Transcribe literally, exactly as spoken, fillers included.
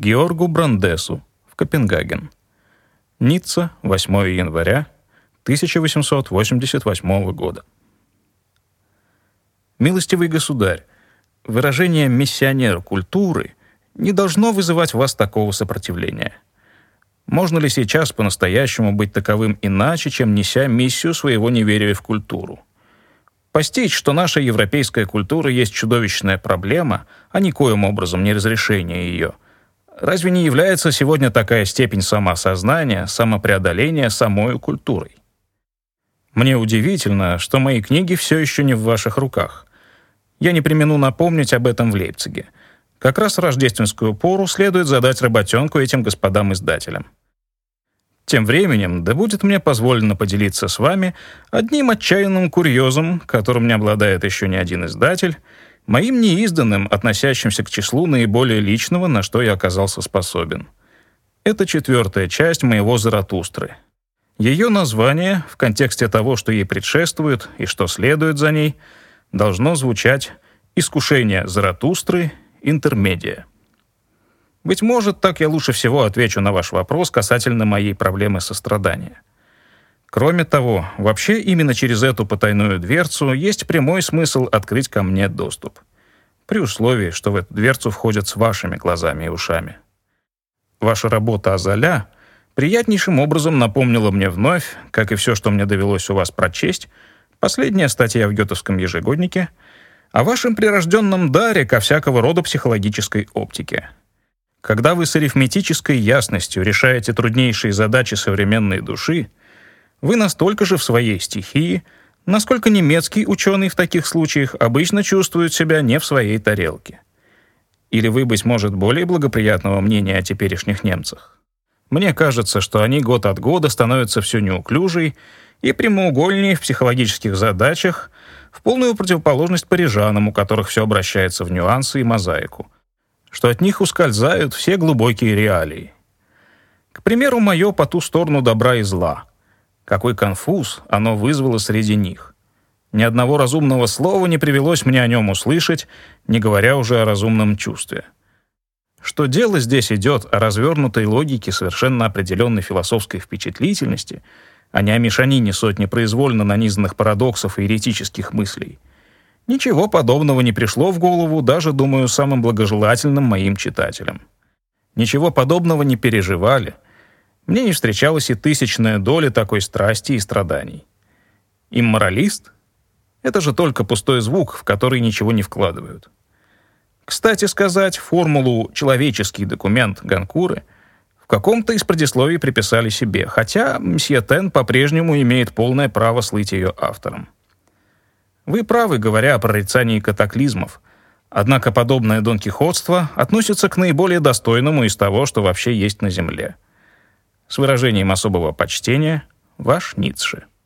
Георгу Брандесу в Копенгаген. Ницца, восьмое января тысяча восемьсот восемьдесят восьмого года. Милостивый государь, выражение «миссионер культуры» не должно вызывать в вас такого сопротивления. Можно ли сейчас по-настоящему быть таковым иначе, чем неся миссию своего неверия в культуру? Постичь, что наша европейская культура есть чудовищная проблема, а никоим образом не разрешение ее. Разве не является сегодня такая степень самоосознания, самопреодоления самой культурой? Мне удивительно, что мои книги все еще не в ваших руках. Я не премину напомнить об этом в Лейпциге. Как раз в рождественскую пору следует задать работенку этим господам-издателям. Тем временем, да будет мне позволено поделиться с вами одним отчаянным курьезом, которым не обладает еще ни один издатель, моим неизданным, относящимся к числу наиболее личного, на что я оказался способен. Это четвертая часть моего «Заратустры». Ее название, в контексте того, что ей предшествует и что следует за ней, должно звучать «Искушение Заратустры. Интермедия». Быть может, так я лучше всего отвечу на ваш вопрос касательно моей проблемы сострадания. Кроме того, вообще именно через эту потайную дверцу есть прямой смысл открыть ко мне доступ. При условии, что в эту дверцу входят с вашими глазами и ушами. Ваша работа о Золя приятнейшим образом напомнила мне вновь, как и все, что мне довелось у вас прочесть, последняя статья в Гётовском ежегоднике, о вашем прирожденном даре ко всякого рода психологической оптике. Когда вы с арифметической ясностью решаете труднейшие задачи современной души, вы настолько же в своей стихии, насколько немецкий ученый в таких случаях обычно чувствует себя не в своей тарелке. Или вы, быть может, более благоприятного мнения о теперешних немцах? Мне кажется, что они год от года становятся все неуклюжей и прямоугольнее в психологических задачах, в полную противоположность парижанам, у которых все обращается в нюансы и мозаику, что от них ускользают все глубокие реалии. К примеру, мое «По ту сторону добра и зла». Какой конфуз оно вызвало среди них. Ни одного разумного слова не привелось мне о нем услышать, не говоря уже о разумном чувстве. Что дело здесь идет о развернутой логике совершенно определенной философской впечатлительности, а не о мешанине сотни произвольно нанизанных парадоксов и еретических мыслей. Ничего подобного не пришло в голову даже, думаю, самым благожелательным моим читателям. Ничего подобного не переживали. Мне не встречалась и тысячная доля такой страсти и страданий. Имморалист — это же только пустой звук, в который ничего не вкладывают. Кстати сказать, формулу «человеческий документ» Ганкуры в каком-то из предисловий приписали себе, хотя мсье Тен по-прежнему имеет полное право слыть ее автором. Вы правы, говоря о прорицании катаклизмов, однако подобное донкихотство относится к наиболее достойному из того, что вообще есть на земле. С выражением особого почтения, ваш Ницше.